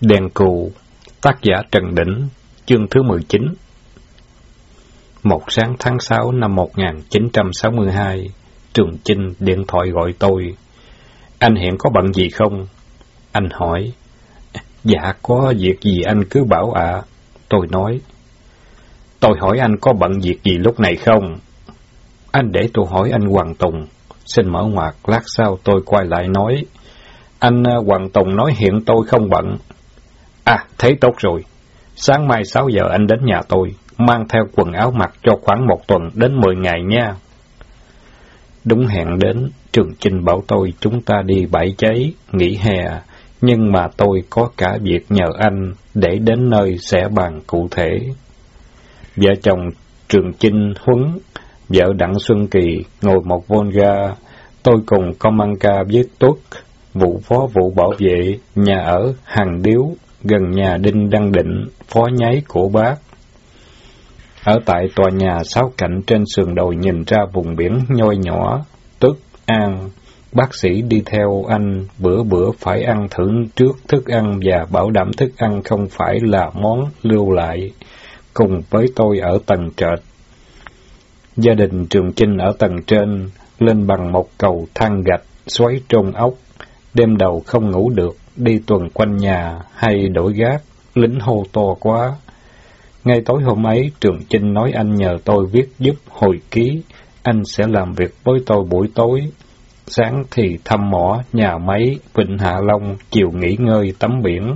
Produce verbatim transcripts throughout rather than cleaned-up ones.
Đèn cù, tác giả Trần Đỉnh, chương thứ mười chín. Một sáng tháng sáu năm một nghìn chín trăm sáu mươi hai, Trường Chinh điện thoại gọi tôi. Anh hiện có bận gì không? Anh hỏi. Dạ có việc gì anh cứ bảo ạ. À. Tôi nói. Tôi hỏi anh có bận việc gì lúc này không? Anh để tôi hỏi anh Hoàng Tùng. Xin mở ngoặc, lát sau tôi quay lại nói. Anh Hoàng Tùng nói hiện tôi không bận. À, thế tốt rồi. Sáng mai sáu giờ anh đến nhà tôi, mang theo quần áo mặc cho khoảng một tuần đến mười ngày nha. Đúng hẹn đến, Trường Chinh bảo tôi chúng ta đi bãi cháy, nghỉ hè, nhưng mà tôi có cả việc nhờ anh, để đến nơi sẽ bàn cụ thể. Vợ chồng Trường Chinh Huấn, vợ Đặng Xuân Kỳ ngồi một Volga, tôi cùng công an ca viết tuất, vụ phó vụ bảo vệ, nhà ở Hàng Điếu, gần nhà Đinh Đăng Định, phó nháy của bác. Ở tại tòa nhà sáu cạnh trên sườn đồi nhìn ra vùng biển nhoi nhỏ, Tức An, bác sĩ đi theo anh bữa bữa phải ăn thử trước thức ăn và bảo đảm thức ăn không phải là món lưu lại, cùng với tôi ở tầng trệt. Gia đình Trường Chinh ở tầng trên, lên bằng một cầu thang gạch, xoáy trôn ốc, đêm đầu không ngủ được, đi tuần quanh nhà hay đổi gác, lính hô to quá. Ngay tối hôm ấy, Trường Chinh nói anh nhờ tôi viết giúp hồi ký, anh sẽ làm việc với tôi buổi tối. Sáng thì thăm mỏ, nhà máy, Vịnh Hạ Long, chiều nghỉ ngơi, tắm biển.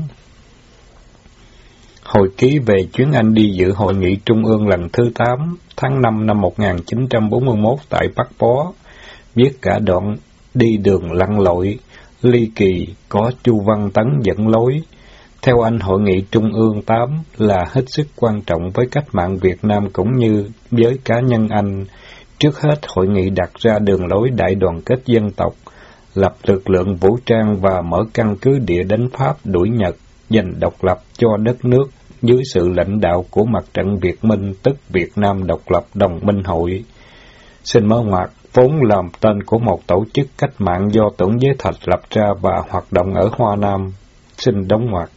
Hồi ký về chuyến anh đi dự hội nghị trung ương lần thứ tám, tháng năm năm một nghìn chín trăm bốn mươi mốt tại Bắc Bó, viết cả đoạn đi đường lặn lội, ly kỳ, có Chu Văn Tấn dẫn lối. Theo anh, hội nghị trung ương tám là hết sức quan trọng với cách mạng Việt Nam cũng như với cá nhân anh. Trước hết, hội nghị đặt ra đường lối đại đoàn kết dân tộc, lập lực lượng vũ trang và mở căn cứ địa đánh Pháp đuổi Nhật, giành độc lập cho đất nước dưới sự lãnh đạo của Mặt trận Việt Minh, tức Việt Nam Độc lập Đồng minh hội. Xin mở ngoặc, vốn làm tên của một tổ chức cách mạng do Tưởng Giới Thạch lập ra và hoạt động ở Hoa Nam. Xin đóng ngoặc.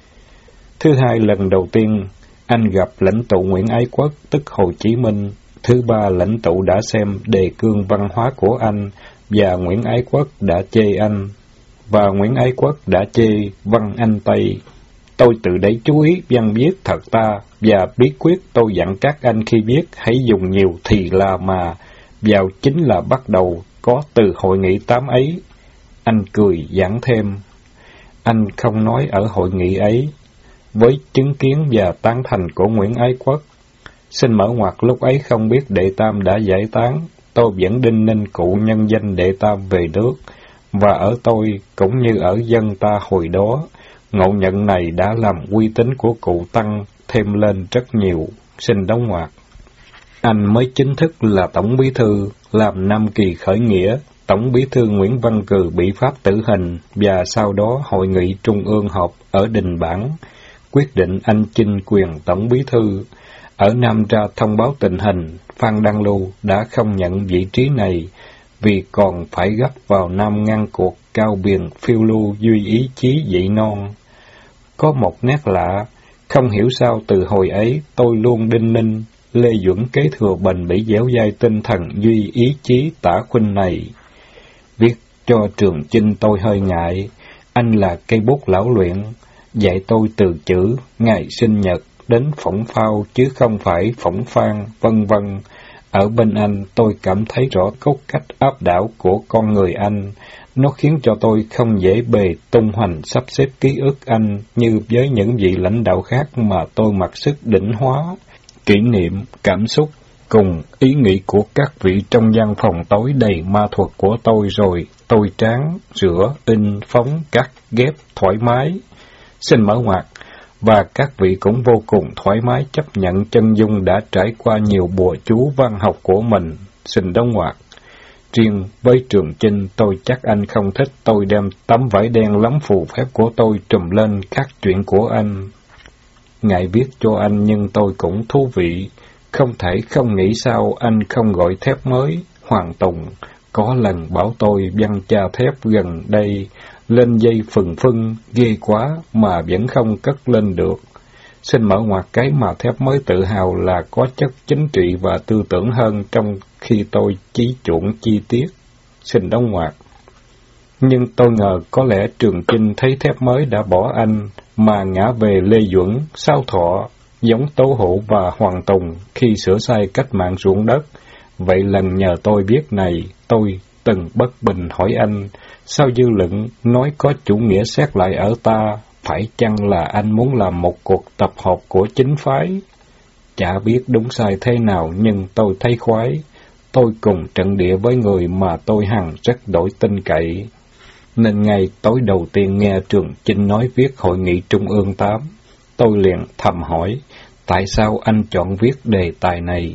Thứ hai, lần đầu tiên, anh gặp lãnh tụ Nguyễn Ái Quốc, tức Hồ Chí Minh. Thứ ba, lãnh tụ đã xem đề cương văn hóa của anh, và Nguyễn Ái Quốc đã chê anh, và Nguyễn Ái Quốc đã chê văn anh Tây. Tôi từ đấy chú ý văn viết thật ta, và bí quyết tôi dặn các anh khi viết hãy dùng nhiều thì là mà, vào chính là bắt đầu có từ hội nghị tám ấy. Anh cười giảng thêm. Anh không nói ở hội nghị ấy, với chứng kiến và tán thành của Nguyễn Ái Quốc. Xin mở ngoặc, lúc ấy không biết Đệ Tam đã giải tán, tôi vẫn đinh ninh cụ nhân danh Đệ Tam về nước, và ở tôi cũng như ở dân ta hồi đó, ngộ nhận này đã làm uy tín của cụ tăng thêm lên rất nhiều. Xin đóng ngoặc. Anh mới chính thức là Tổng Bí Thư, làm năm kỳ khởi nghĩa, Tổng Bí Thư Nguyễn Văn Cừ bị Pháp tử hình, và sau đó hội nghị trung ương họp ở Đình Bản, quyết định anh chinh quyền Tổng Bí Thư. Ở Nam ra thông báo tình hình, Phan Đăng Lưu đã không nhận vị trí này, vì còn phải gấp vào Nam ngăn cuộc cao biền phiêu lưu duy ý chí dậy non. Có một nét lạ, không hiểu sao từ hồi ấy tôi luôn đinh ninh, Lê Duẩn kế thừa bền bỉ dẻo dai tinh thần duy ý chí Tả Khuynh này. Viết cho Trường Chinh tôi hơi ngại, anh là cây bút lão luyện, dạy tôi từ chữ, ngày sinh nhật, đến phỏng phao chứ không phải phỏng phan, vân vân. Ở bên anh, tôi cảm thấy rõ cốt cách áp đảo của con người anh. Nó khiến cho tôi không dễ bề tung hoành sắp xếp ký ức anh như với những vị lãnh đạo khác mà tôi mặc sức đỉnh hóa. Kỷ niệm, cảm xúc, cùng ý nghĩ của các vị trong gian phòng tối đầy ma thuật của tôi rồi, tôi tráng, rửa, in, phóng, cắt, ghép, thoải mái. Xin mở ngoặc. Và các vị cũng vô cùng thoải mái chấp nhận chân dung đã trải qua nhiều bùa chú văn học của mình. Xin đóng ngoặc. Riêng với Trường Chinh, tôi chắc anh không thích tôi đem tấm vải đen lắm phù phép của tôi trùm lên các chuyện của anh. Ngại viết cho anh nhưng tôi cũng thú vị. Không thể không nghĩ sao anh không gọi thép mới, Hoàng Tùng, Có lần bảo tôi văng cha thép gần đây, lên dây phừng phưng, ghê quá, mà vẫn không cất lên được. Xin mở ngoặt cái mà thép mới tự hào là có chất chính trị và tư tưởng hơn, trong khi tôi chí chuộng chi tiết. Xin đóng ngoặt. Nhưng tôi ngờ có lẽ Trường Chinh thấy thép mới đã bỏ anh, mà ngã về Lê Duẩn, Sao Thọ, giống Tố Hữu và Hoàng Tùng khi sửa sai cách mạng ruộng đất. Vậy lần nhờ tôi biết này, tôi từng bất bình hỏi anh, sao dư luận nói có chủ nghĩa xét lại ở ta, phải chăng là anh muốn làm một cuộc tập hợp của chính phái? Chả biết đúng sai thế nào, nhưng tôi thấy khoái. Tôi cùng trận địa với người mà tôi hằng rất đổi tin cậy. Nên ngày tối đầu tiên nghe Trường Chinh nói viết Hội nghị Trung ương tám, tôi liền thầm hỏi, tại sao anh chọn viết đề tài này?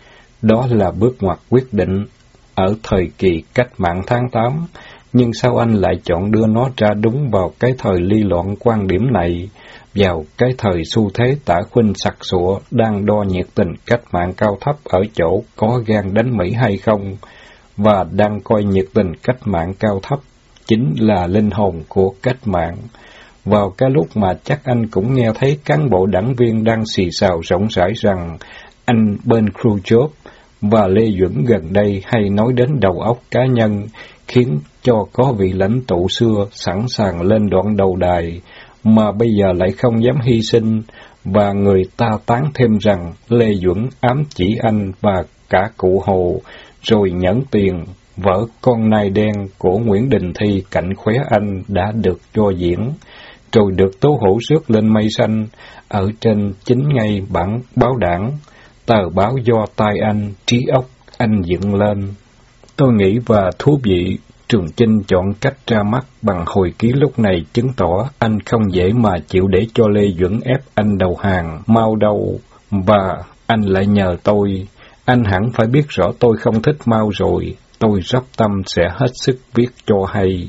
Đó là bước ngoặt quyết định ở thời kỳ cách mạng tháng tám, nhưng sao anh lại chọn đưa nó ra đúng vào cái thời ly loạn quan điểm này, vào cái thời xu thế tả khuynh sặc sụa, đang đo nhiệt tình cách mạng cao thấp ở chỗ có gan đánh Mỹ hay không, và đang coi nhiệt tình cách mạng cao thấp chính là linh hồn của cách mạng. Vào cái lúc mà chắc anh cũng nghe thấy cán bộ đảng viên đang xì xào rộng rãi rằng anh bên Khrushchev và Lê Duẩn gần đây hay nói đến đầu óc cá nhân, khiến cho có vị lãnh tụ xưa sẵn sàng lên đoạn đầu đài, mà bây giờ lại không dám hy sinh, và người ta tán thêm rằng Lê Duẩn ám chỉ anh và cả cụ Hồ, rồi nhẫn tiền. Vở Con Nai Đen của Nguyễn Đình Thi cạnh khóe anh đã được cho diễn, rồi được Tố Hữu rước lên mây xanh, ở trên chính ngay bản báo đảng, tờ báo do tay anh, trí óc, anh dựng lên. Tôi nghĩ và thú vị, Trường Chinh chọn cách ra mắt bằng hồi ký lúc này chứng tỏ anh không dễ mà chịu để cho Lê Duẩn ép anh đầu hàng, mau đâu, và anh lại nhờ tôi. Anh hẳn phải biết rõ tôi không thích Mao rồi. Tôi dốc tâm sẽ hết sức viết cho hay.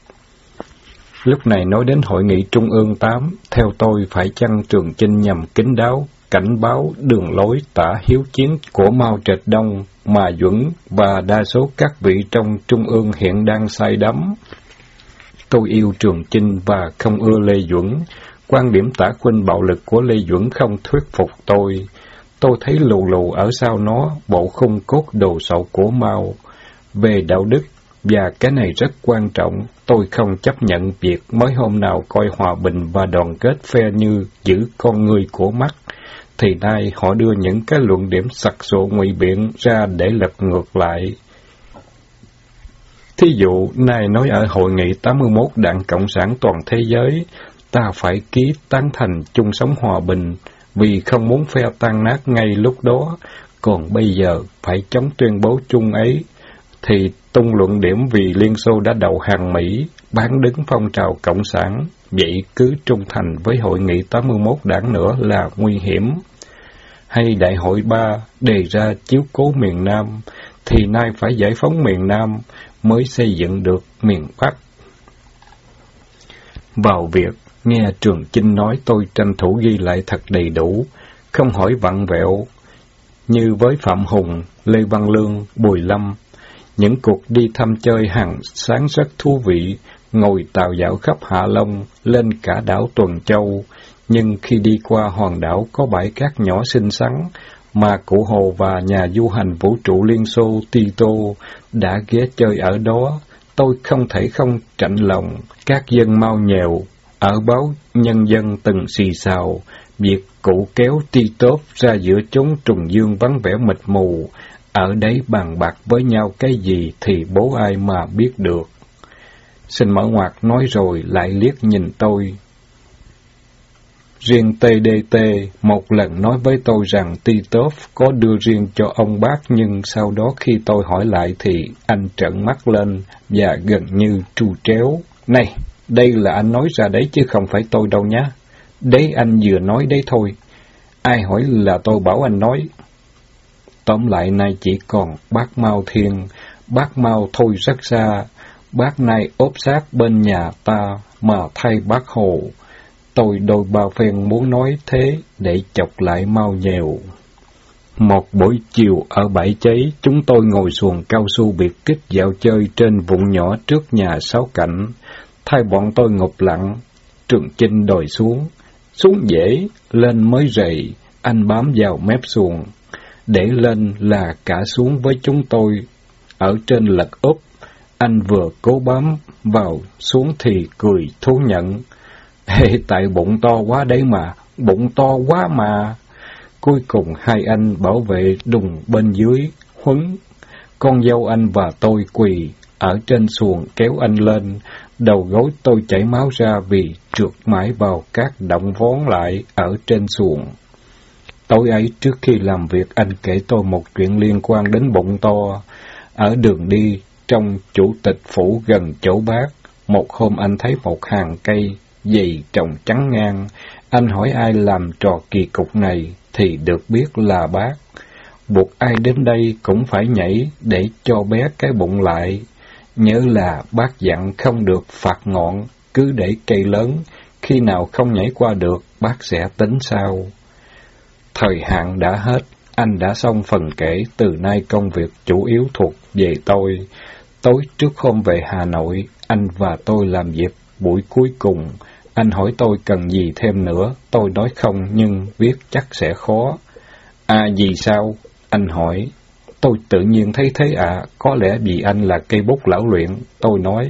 Lúc này nói đến Hội nghị Trung ương tám, theo tôi phải chăng Trường Chinh nhằm kín đáo, cảnh báo đường lối tả hiếu chiến của Mao Trạch Đông mà Duẩn và đa số các vị trong Trung ương hiện đang say đắm. Tôi yêu Trường Chinh và không ưa Lê Duẩn. Quan điểm tả khuynh bạo lực của Lê Duẩn không thuyết phục tôi. Tôi thấy lù lù ở sau nó bộ khung cốt đồ sộ của Mao. Về đạo đức, và cái này rất quan trọng, tôi không chấp nhận việc mới hôm nào coi hòa bình và đoàn kết phe như giữ con người của mắt, thì nay họ đưa những cái luận điểm sặc sụa ngụy biện ra để lật ngược lại. Thí dụ, nay nói ở Hội nghị tám mươi mốt Đảng Cộng sản toàn thế giới, ta phải ký tán thành chung sống hòa bình, vì không muốn phe tan nát ngay lúc đó, còn bây giờ phải chống tuyên bố chung ấy, thì tung luận điểm vì Liên Xô đã đầu hàng Mỹ, bán đứng phong trào Cộng sản, vậy cứ trung thành với Hội nghị tám mươi mốt Đảng nữa là nguy hiểm. Hay Đại hội ba đề ra chiếu cố miền Nam, thì nay phải giải phóng miền Nam mới xây dựng được miền Bắc. Vào việc, nghe Trường Chinh nói tôi tranh thủ ghi lại thật đầy đủ, không hỏi vặn vẹo, như với Phạm Hùng, Lê Văn Lương, Bùi Lâm. Những cuộc đi thăm chơi hàng sáng rất thú vị, ngồi tàu dạo khắp Hạ Long, lên cả đảo Tuần Châu. Nhưng khi đi qua hòn đảo có bãi cát nhỏ xinh xắn, mà cụ Hồ và nhà du hành vũ trụ Liên Xô Tito đã ghé chơi ở đó, tôi không thể không chạnh lòng. Các dân Mao nhèo, ở báo Nhân dân từng xì xào, việc cụ kéo Titov ra giữa chốn trùng dương vắng vẻ mịt mù, ở đấy bàn bạc với nhau cái gì thì bố ai mà biết được. Xin mở ngoặt nói rồi lại liếc nhìn tôi. Riêng tê đê tê một lần nói với tôi rằng Titov có đưa riêng cho ông bác, nhưng sau đó khi tôi hỏi lại thì anh trợn mắt lên và gần như tru tréo. Này, đây là anh nói ra đấy chứ không phải tôi đâu nhá. Đấy anh vừa nói đấy thôi. Ai hỏi là tôi bảo anh nói. Tóm lại nay chỉ còn bác Mao Thiên, bác Mao thôi rất xa, bác nay ốp sát bên nhà ta mà thay bác Hồ. Tôi đôi ba phen muốn nói thế để chọc lại Mao nhèo. Một buổi chiều ở bãi cháy, chúng tôi ngồi xuồng cao su biệt kích dạo chơi trên vụn nhỏ trước nhà Sáu Cạnh. Thay bọn tôi ngụp lặng, Trường Chinh đòi xuống. Xuống dễ, lên mới rầy, anh bám vào mép xuồng. Để lên là cả xuống với chúng tôi. Ở trên lật úp, anh vừa cố bám vào xuống thì cười thú nhận. Ê, tại bụng to quá đấy mà, bụng to quá mà. Cuối cùng hai anh bảo vệ đùng bên dưới, huấn. Con dâu anh và tôi quỳ ở trên xuồng kéo anh lên. Đầu gối tôi chảy máu ra vì trượt mãi vào các động vón lại ở trên xuồng. Tối ấy trước khi làm việc, anh kể tôi một chuyện liên quan đến bụng to. Ở đường đi, trong chủ tịch phủ gần chỗ Bác, một hôm anh thấy một hàng cây dày trồng trắng ngang. Anh hỏi ai làm trò kỳ cục này, thì được biết là Bác. Buộc ai đến đây cũng phải nhảy để cho bé cái bụng lại. Nhớ là Bác dặn không được phạt ngọn, cứ để cây lớn, khi nào không nhảy qua được, Bác sẽ tính sau. Thời hạn đã hết, anh đã xong phần kể, từ nay công việc chủ yếu thuộc về tôi. Tối trước hôm về Hà Nội, anh và tôi làm việc buổi cuối cùng. Anh hỏi tôi cần gì thêm nữa, tôi nói không nhưng viết chắc sẽ khó. À gì sao? Anh hỏi. Tôi tự nhiên thấy thế ạ, à, có lẽ vì anh là cây bút lão luyện. Tôi nói.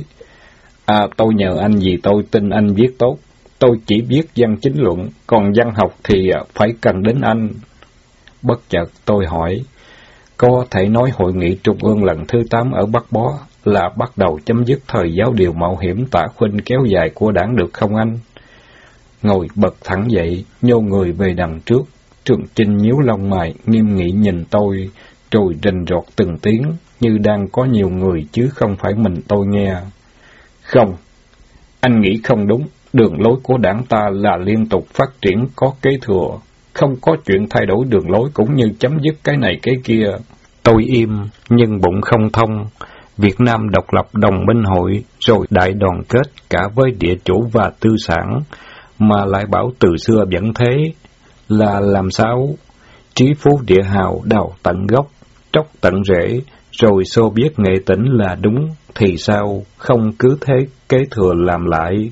À tôi nhờ anh vì tôi tin anh viết tốt. Tôi chỉ viết văn chính luận, còn văn học thì phải cần đến anh. Bất chợt tôi hỏi. Có thể nói hội nghị trung ương lần thứ tám ở Bắc Bó là bắt đầu chấm dứt thời giáo điều mạo hiểm tả khuynh kéo dài của đảng được không anh? Ngồi bật thẳng dậy, nhô người về đằng trước. Trường Chinh nhíu lông mày, nghiêm nghị nhìn tôi, rồi rình rọt từng tiếng, như đang có nhiều người chứ không phải mình tôi nghe. Không, anh nghĩ không đúng. Đường lối của đảng ta là liên tục phát triển có kế thừa. Không có chuyện thay đổi đường lối cũng như chấm dứt cái này cái kia. Tôi im, nhưng bụng không thông. Việt Nam độc lập đồng minh hội, rồi đại đoàn kết cả với địa chủ và tư sản, mà lại bảo từ xưa vẫn thế. Là làm sao? Trí phú địa hào đào tận gốc, tróc tận rễ, rồi xô biết nghệ tỉnh là đúng, thì sao? Không cứ thế kế thừa làm lại.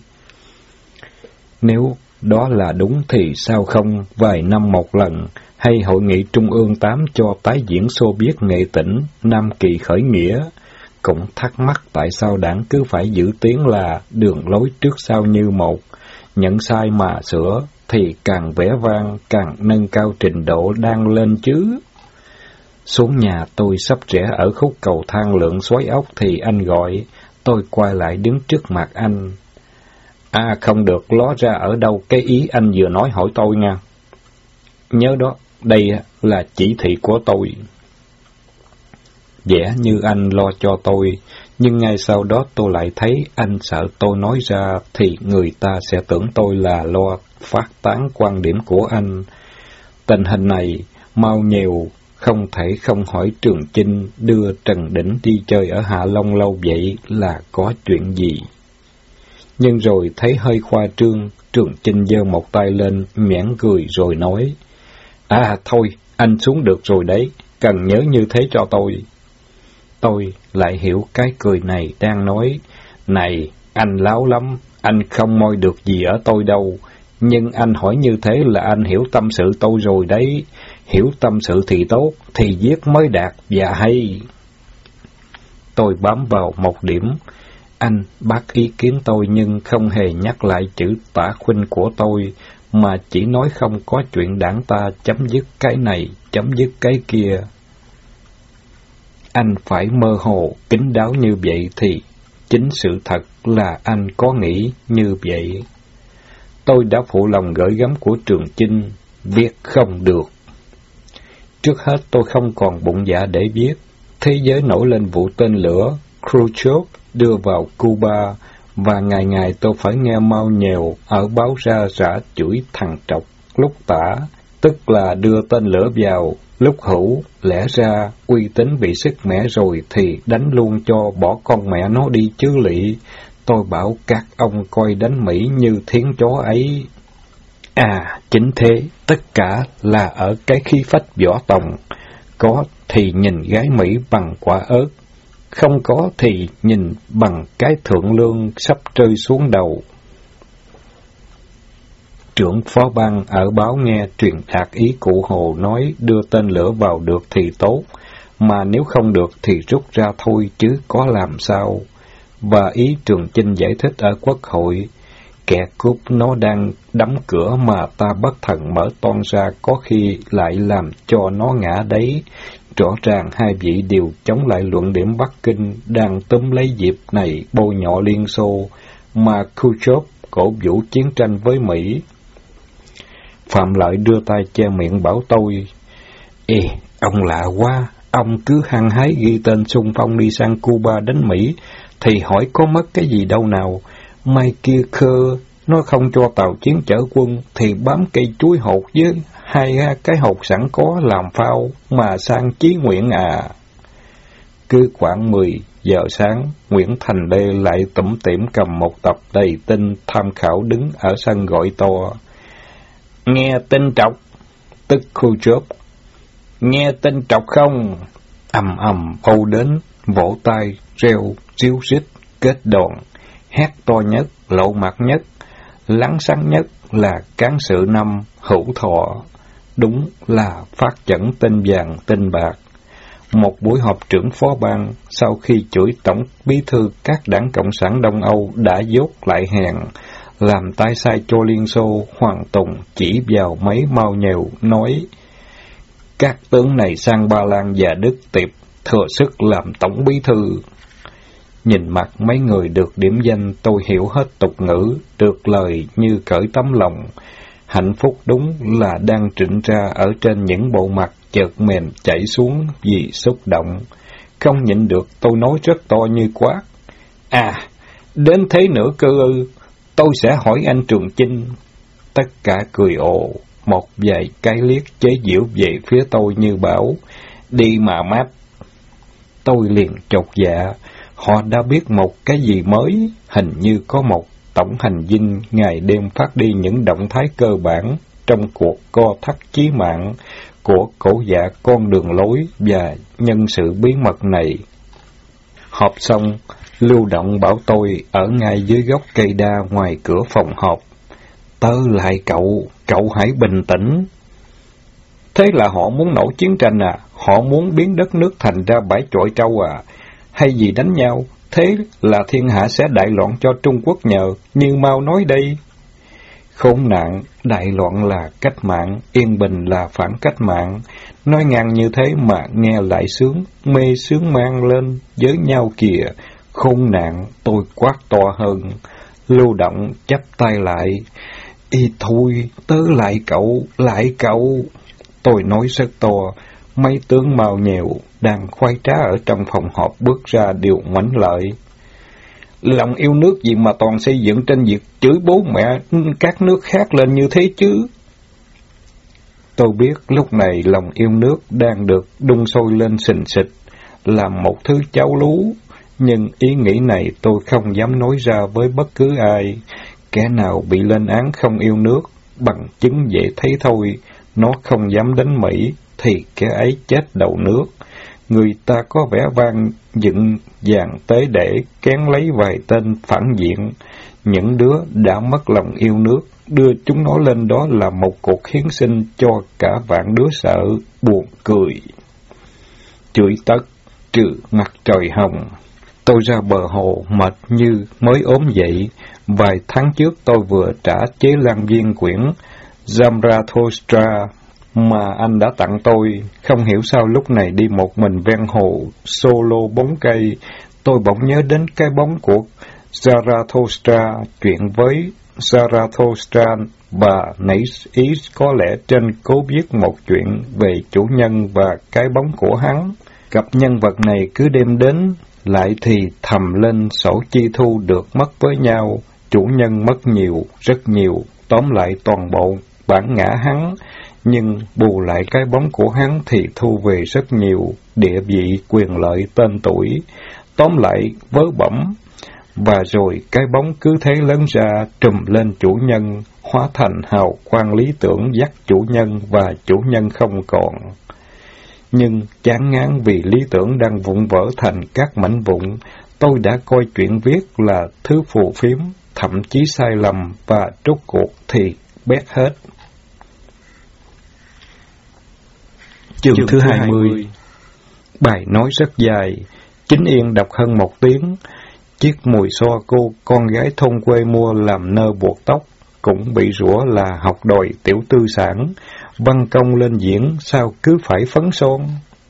Nếu đó là đúng thì sao không vài năm một lần, hay hội nghị trung ương tám cho tái diễn xô biết nghệ tỉnh, Nam Kỳ khởi nghĩa? Cũng thắc mắc tại sao đảng cứ phải giữ tiếng là đường lối trước sau như một, nhận sai mà sửa, thì càng vẻ vang, càng nâng cao trình độ đang lên chứ. Xuống nhà tôi sắp rẽ ở khúc cầu thang lượn xoáy ốc thì anh gọi, tôi quay lại đứng trước mặt anh. À không được ló ra ở đâu cái ý anh vừa nói hỏi tôi nha. Nhớ đó, đây là chỉ thị của tôi. Vẻ như anh lo cho tôi, nhưng ngay sau đó tôi lại thấy anh sợ tôi nói ra thì người ta sẽ tưởng tôi là lo phát tán quan điểm của anh. Tình hình này, mau nhiều, không thể không hỏi Trường Chinh đưa Trần Đỉnh đi chơi ở Hạ Long lâu vậy là có chuyện gì. Nhưng rồi thấy hơi khoa trương, Trường Chinh giơ một tay lên, mỉm cười rồi nói, à thôi, anh xuống được rồi đấy, cần nhớ như thế cho tôi. Tôi lại hiểu cái cười này đang nói, này, anh láo lắm, anh không moi được gì ở tôi đâu, nhưng anh hỏi như thế là anh hiểu tâm sự tôi rồi đấy, hiểu tâm sự thì tốt, thì viết mới đạt và hay. Tôi bám vào một điểm, anh bác ý kiến tôi nhưng không hề nhắc lại chữ tả khuynh của tôi, mà chỉ nói không có chuyện đảng ta chấm dứt cái này, chấm dứt cái kia. Anh phải mơ hồ, kín đáo như vậy thì chính sự thật là anh có nghĩ như vậy. Tôi đã phụ lòng gửi gắm của Trường Chinh, viết không được. Trước hết tôi không còn bụng dạ để viết. Thế giới nổi lên vụ tên lửa Khrushchev đưa vào Cuba, và ngày ngày tôi phải nghe mau nhèo ở báo ra rã chửi thằng trọc, lúc tả, tức là đưa tên lửa vào, lúc hữu, lẽ ra uy tín bị sức mẻ rồi thì đánh luôn cho bỏ con mẹ nó đi chứ lị. Tôi bảo các ông coi đánh Mỹ như thiến chó ấy. À, chính thế, tất cả là ở cái khí phách võ tòng. Có thì nhìn gái Mỹ bằng quả ớt, không có thì nhìn bằng cái thượng lương sắp rơi xuống đầu. Trưởng phó ban ở báo nghe truyền đạt ý cụ Hồ nói đưa tên lửa vào được thì tốt, mà nếu không được thì rút ra thôi chứ có làm sao. Và ý Trường Chinh giải thích ở Quốc hội, kẻ cướp nó đang đóng cửa mà ta bất thần mở toan ra có khi lại làm cho nó ngã đấy. Rõ ràng hai vị đều chống lại luận điểm Bắc Kinh đang túm lấy dịp này bôi nhọ Liên Xô, mà Khrushchev cổ vũ chiến tranh với Mỹ. Phạm Lợi đưa tay che miệng bảo tôi, Ê, ông lạ quá, ông cứ hăng hái ghi tên xung phong đi sang Cuba đến Mỹ, thì hỏi có mất cái gì đâu nào. Mai kia khơ, nó không cho tàu chiến chở quân, thì bám cây chuối hột với hai cái hột sẵn có làm phao, mà sang chí nguyện à. Cứ khoảng mười giờ sáng, Nguyễn Thành Lê lại tủm tỉm cầm một tập đầy tin tham khảo đứng ở sân gọi to. Nghe tin trọc, tức Khrushchev. Nghe tin trọc không? Ầm ầm âu đến, vỗ tay, reo, ríu rít, kết đòn, hét to nhất, lộ mặt nhất, lắng xăng nhất là cán sự năm Hữu Thọ. Đúng là phát chẩn tin vàng tin bạc. Một buổi họp trưởng phó ban, sau khi chửi tổng bí thư các đảng Cộng sản Đông Âu đã dốt lại hèn, làm tay sai cho Liên Xô, Hoàng Tùng chỉ vào mấy mau nhèo, nói, các tướng này sang Ba Lan và Đức Tiệp, thừa sức làm tổng bí thư. Nhìn mặt mấy người được điểm danh, tôi hiểu hết tục ngữ, được lời như cởi tấm lòng. Hạnh phúc đúng là đang trịnh ra ở trên những bộ mặt chợt mềm chảy xuống vì xúc động. Không nhịn được, tôi nói rất to như quát. À, đến thế nữa cơ ư, tôi sẽ hỏi anh Trường Chinh. Tất cả cười ồ, một vài cái liếc chế giễu về phía tôi như bảo, đi mà mát. Tôi liền chột dạ, họ đã biết một cái gì mới, hình như có một tổng hành dinh ngày đêm phát đi những động thái cơ bản trong cuộc co thắt chí mạng của cổ dạ con đường lối và nhân sự bí mật này. Họp xong, Lưu Động bảo tôi ở ngay dưới gốc cây đa ngoài cửa phòng họp. Tớ lại cậu, cậu hãy bình tĩnh. Thế là họ muốn nổ chiến tranh à? Họ muốn biến đất nước thành ra bãi chọi trâu à? Hay gì đánh nhau? Thế là thiên hạ sẽ đại loạn cho Trung Quốc nhờ, như Mao nói đây. Khốn nạn, đại loạn là cách mạng, yên bình là phản cách mạng. Nói ngang như thế mà nghe lại sướng, mê sướng mang lên với nhau kìa. Khốn nạn, tôi quát to hơn. Lưu Động chắp tay lại. Ý thôi, tớ lại cậu, lại cậu. Tôi nói rất to, mấy tướng mao nhèo đang khoái trá ở trong phòng họp bước ra đều ngoảnh lợi. Lòng yêu nước gì mà toàn xây dựng trên việc chửi bố mẹ các nước khác lên như thế chứ? Tôi biết lúc này lòng yêu nước đang được đun sôi lên sình sịch, làm một thứ cháo lú, nhưng ý nghĩ này tôi không dám nói ra với bất cứ ai. Kẻ nào bị lên án không yêu nước, bằng chứng dễ thấy thôi, nó không dám đánh Mỹ, thì kẻ ấy chết đầu nước. Người ta có vẻ vang dựng vàng tế để kén lấy vài tên phản diện. Những đứa đã mất lòng yêu nước, đưa chúng nó lên đó là một cuộc hiến sinh cho cả vạn đứa sợ, buồn cười. Chửi tất, trừ mặt trời hồng. Tôi ra bờ hồ mệt như mới ốm dậy. Vài tháng trước tôi vừa trả chế lan viên quyển Zarathustra mà anh đã tặng tôi. Không hiểu sao lúc này đi một mình ven hồ, solo bóng cây, tôi bỗng nhớ đến cái bóng của Zarathustra. Chuyện với Zarathustra, bà nảy ý có lẽ trên cố viết một chuyện về chủ nhân và cái bóng của hắn. Cặp nhân vật này cứ đêm đến, lại thì thầm lên sổ chi thu được mất với nhau. Chủ nhân mất nhiều, rất nhiều, tóm lại toàn bộ bản ngã hắn, nhưng bù lại cái bóng của hắn thì thu về rất nhiều, địa vị, quyền lợi, tên tuổi. Tóm lại, vớ bẩm, Và rồi cái bóng cứ thế lớn ra, trùm lên chủ nhân, hóa thành hào quang lý tưởng dắt chủ nhân và chủ nhân không còn. Nhưng chán ngán vì lý tưởng đang vụn vỡ thành các mảnh vụn, tôi đã coi chuyện viết là thứ phù phiếm, thậm chí sai lầm, và rốt cuộc thì bét hết. Chương thứ hai mươi. Bài nói rất dài, Chính Yên đọc hơn một tiếng. Chiếc mùi xoa cô con gái thôn quê mua làm nơ buộc tóc, cũng bị rủa là học đòi tiểu tư sản, văn công lên diễn sao cứ phải phấn son.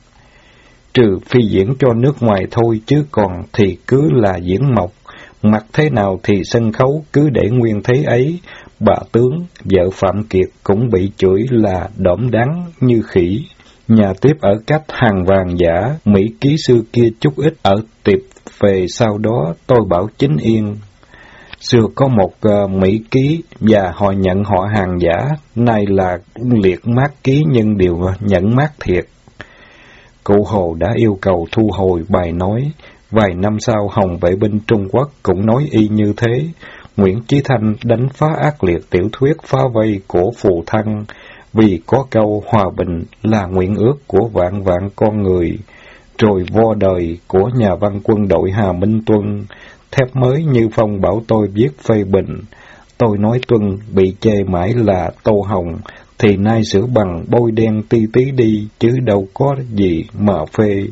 Trừ phi diễn cho nước ngoài thôi, chứ còn thì cứ là diễn mộc, mặc thế nào thì sân khấu cứ để nguyên thế ấy. Bà tướng, vợ Phạm Kiệt cũng bị chửi là đỏm đắng như khỉ. Nhà tiếp ở cách hàng vàng giả, Mỹ ký xưa kia chút ít ở tiệp về sau đó tôi bảo Chính Yên. Xưa có một uh, Mỹ ký và họ nhận họ hàng giả, nay là liệt mát ký nhưng đều nhận mát thiệt. Cụ Hồ đã yêu cầu thu hồi bài nói. Vài năm sau Hồng vệ binh Trung Quốc cũng nói y như thế. Nguyễn Chí Thanh đánh phá ác liệt tiểu thuyết phá vây của Phù Thăng, vì có câu hòa bình là nguyện ước của vạn vạn con người. Rồi vo đời của nhà văn quân đội Hà Minh Tuân, thép mới Như Phong bảo tôi viết phê bình. Tôi nói Tuân bị chê mãi là tô hồng, thì nay sửa bằng bôi đen ti tí đi, chứ đâu có gì mà phê.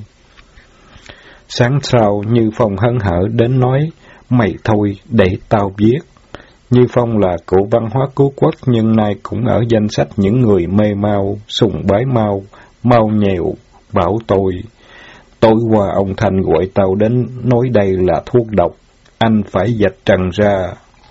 Sáng sau Như Phong hân hở đến nói, mày thôi để tao viết. Như Phong là cựu văn hóa cứu quốc, nhưng nay cũng ở danh sách những người mê Mao, sùng bái Mao, Mao nhèo, bảo tôi. Tối qua ông Thanh gọi tao đến, nói đây là thuốc độc, anh phải vạch trần ra.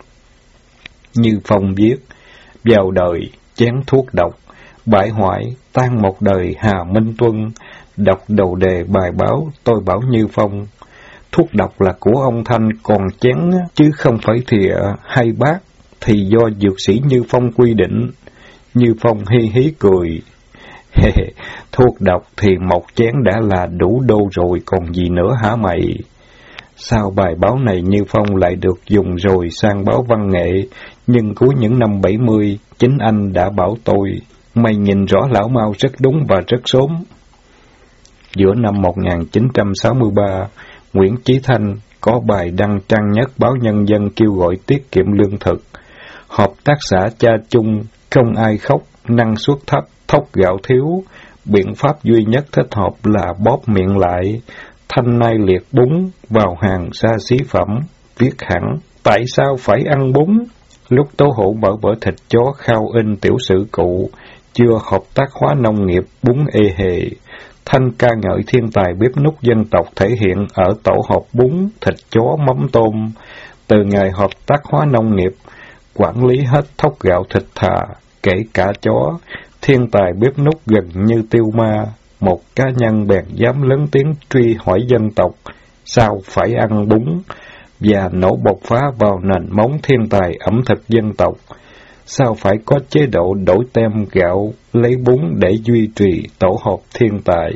Như Phong viết, vào đời, chén thuốc độc, bại hoại, tan một đời Hà Minh Tuân. Đọc đầu đề bài báo, tôi bảo Như Phong, thuốc độc là của ông Thanh, còn chén chứ không phải thìa hay bát, thì do dược sĩ Như Phong quy định. Như Phong hi hí cười, hề, thuốc độc thì một chén đã là đủ đô rồi, còn gì nữa hả mày? Sau bài báo này Như Phong lại được dùng rồi sang báo văn nghệ, nhưng cuối những năm bảy mươi, chính anh đã bảo tôi, mày nhìn rõ lão Mao rất đúng và rất sớm. Giữa năm một nghìn chín trăm sáu mươi ba, Nguyễn Chí Thanh có bài đăng trang nhất báo Nhân dân kêu gọi tiết kiệm lương thực. Hợp tác xã cha chung, không ai khóc, năng suất thấp, thóc gạo thiếu. Biện pháp duy nhất thích hợp là bóp miệng lại. Thanh nay liệt bún vào hàng xa xí phẩm, viết hẳn, tại sao phải ăn bún? Lúc Tố Hữu mở vở thịt chó khao in tiểu sử cụ, chưa hợp tác hóa nông nghiệp, bún ê hề. Thanh ca ngợi thiên tài bếp núc dân tộc thể hiện ở tổ hợp bún, thịt chó, mắm tôm. Từ ngày hợp tác hóa nông nghiệp, quản lý hết thóc gạo thịt thà, kể cả chó, thiên tài bếp núc gần như tiêu ma. Một cá nhân bèn dám lớn tiếng truy hỏi dân tộc, sao phải ăn bún, và nổ bộc phá vào nền móng thiên tài ẩm thực dân tộc. Sao phải có chế độ đổi tem gạo, lấy bún để duy trì tổ hợp thiên tài.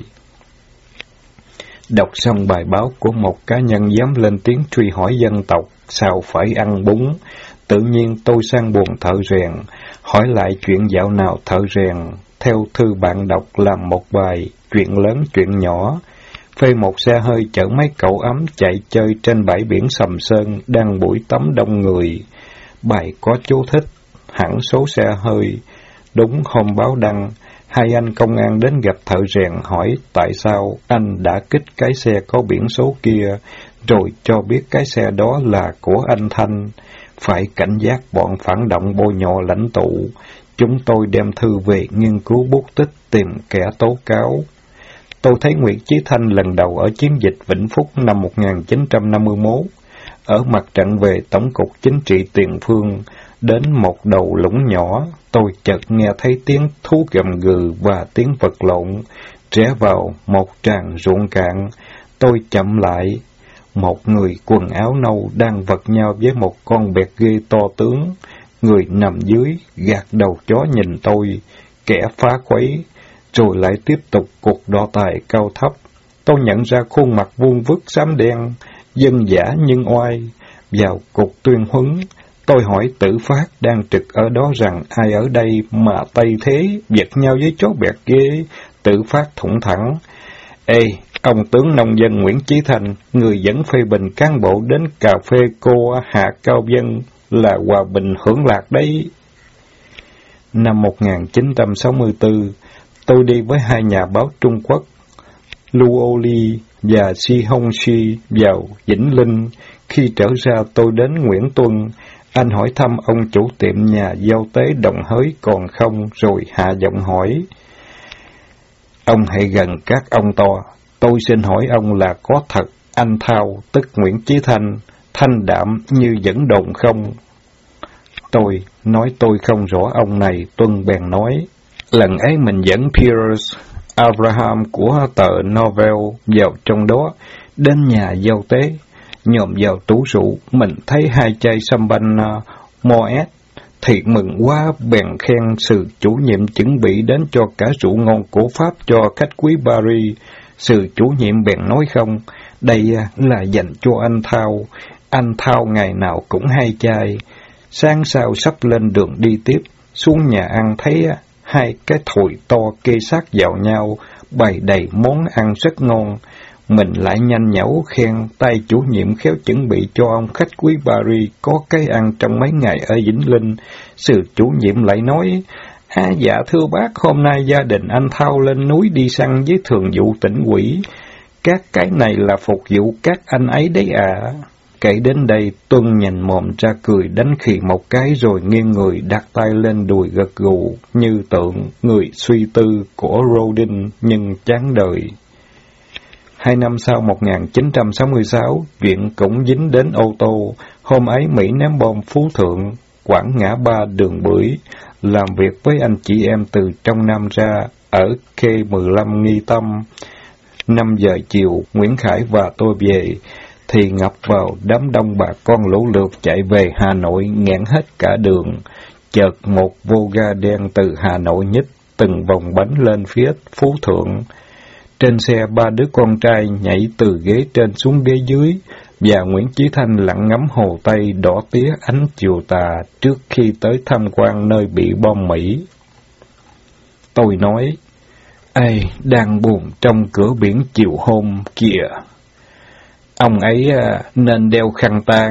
Đọc xong bài báo của một cá nhân dám lên tiếng truy hỏi dân tộc, sao phải ăn bún, tự nhiên tôi sang buồn thợ rèn, hỏi lại chuyện dạo nào thợ rèn. Theo thư bạn đọc làm một bài, chuyện lớn chuyện nhỏ, phê một xe hơi chở mấy cậu ấm chạy chơi trên bãi biển Sầm Sơn, đang buổi tắm đông người. Bài có chú thích, hẳn số xe hơi. Đúng hôm báo đăng, hai anh công an đến gặp thợ rèn hỏi tại sao anh đã kích cái xe có biển số kia, rồi cho biết cái xe đó là của anh Thanh. Phải cảnh giác bọn phản động bôi nhọ lãnh tụ. Chúng tôi đem thư về nghiên cứu bút tích tìm kẻ tố cáo. Tôi thấy Nguyễn Chí Thanh lần đầu ở chiến dịch Vĩnh Phúc năm một nghìn chín trăm năm mươi mốt, ở mặt trận về Tổng cục Chính trị Tiền Phương, đến một đầu lũng nhỏ, tôi chợt nghe thấy tiếng thú gầm gừ và tiếng vật lộn, rẽ vào một tràng ruộng cạn. Tôi chậm lại, một người quần áo nâu đang vật nhau với một con bẹt ghê to tướng. Người nằm dưới, gạt đầu chó nhìn tôi, kẻ phá khuấy, rồi lại tiếp tục cuộc đọ tài cao thấp. Tôi nhận ra khuôn mặt vuông vức xám đen, dân dã nhưng oai. vào cuộc tuyên huấn. Tôi hỏi Tử Phát đang trực ở đó rằng ai ở đây mà Tây thế, giật nhau với chó bẹt ghê. Tử Phát thủng thẳng: Ê, ông tướng nông dân Nguyễn Chí Thanh, người dẫn phê bình cán bộ đến cà phê cô Hạ Cao Dân là hòa bình hưởng lạc đấy. Năm một nghìn chín trăm sáu mươi tư, tôi đi với hai nhà báo Trung Quốc, Luo Li và Si Hong Si vào Vĩnh Linh. Khi trở ra tôi đến Nguyễn Tuân. Anh hỏi thăm ông chủ tiệm nhà giao tế Đồng Hới còn không, rồi hạ giọng hỏi: Ông hãy gần các ông to, tôi xin hỏi ông là có thật anh Thao, tức Nguyễn Chí Thanh, thanh đạm như dẫn đồn không? Tôi nói tôi không rõ ông này. Tuân bèn nói: Lần ấy mình dẫn Piers Abraham của tờ Novel vào trong đó, đến nhà giao tế, nhòm vào tủ rượu, mình thấy hai chai champagne Moet, thiệt mừng quá, bèn khen sự chủ nhiệm chuẩn bị đến cho cả rượu ngon của Pháp cho khách quý Paris. Sự chủ nhiệm bèn nói: Không, đây là dành cho anh Thao, anh Thao ngày nào cũng hai chai. Sáng sau sắp lên đường đi tiếp, xuống nhà ăn thấy hai cái thồi to kê sát vào nhau, bày đầy món ăn rất ngon. Mình lại nhanh nhảu khen tay chủ nhiệm khéo chuẩn bị cho ông khách quý Paris có cái ăn trong mấy ngày ở Vĩnh Linh. Sự chủ nhiệm lại nói: À, dạ thưa bác, hôm nay gia đình anh Thao lên núi đi săn với thường vụ tỉnh ủy. Các cái này là phục vụ các anh ấy đấy à. Kể đến đây, Tuân nhìn mồm ra cười đánh khì một cái rồi nghiêng người đặt tay lên đùi gật gù như tượng người suy tư của Rodin nhưng chán đời. Hai năm sau, một nghìn chín trăm sáu mươi sáu, chuyện cũng dính đến ô tô. Hôm ấy Mỹ ném bom Phú Thượng, Quảng Ngã Ba, Đường Bưởi. Làm việc với anh chị em từ trong Nam ra, ở K mười lăm Nghi Tâm. Năm giờ chiều, Nguyễn Khải và tôi về, thì ngập vào đám đông bà con lũ lượt chạy về Hà Nội, nghẹn hết cả đường. Chợt một vô ga đen từ Hà Nội nhích từng vòng bánh lên phía Phú Thượng. Trên xe, ba đứa con trai nhảy từ ghế trên xuống ghế dưới, và Nguyễn Chí Thanh lặng ngắm hồ Tây đỏ tía ánh chiều tà trước khi tới tham quan nơi bị bom Mỹ. Tôi nói: Ê, đang buồn trong cửa biển chiều hôm kìa. Ông ấy nên đeo khăn tang.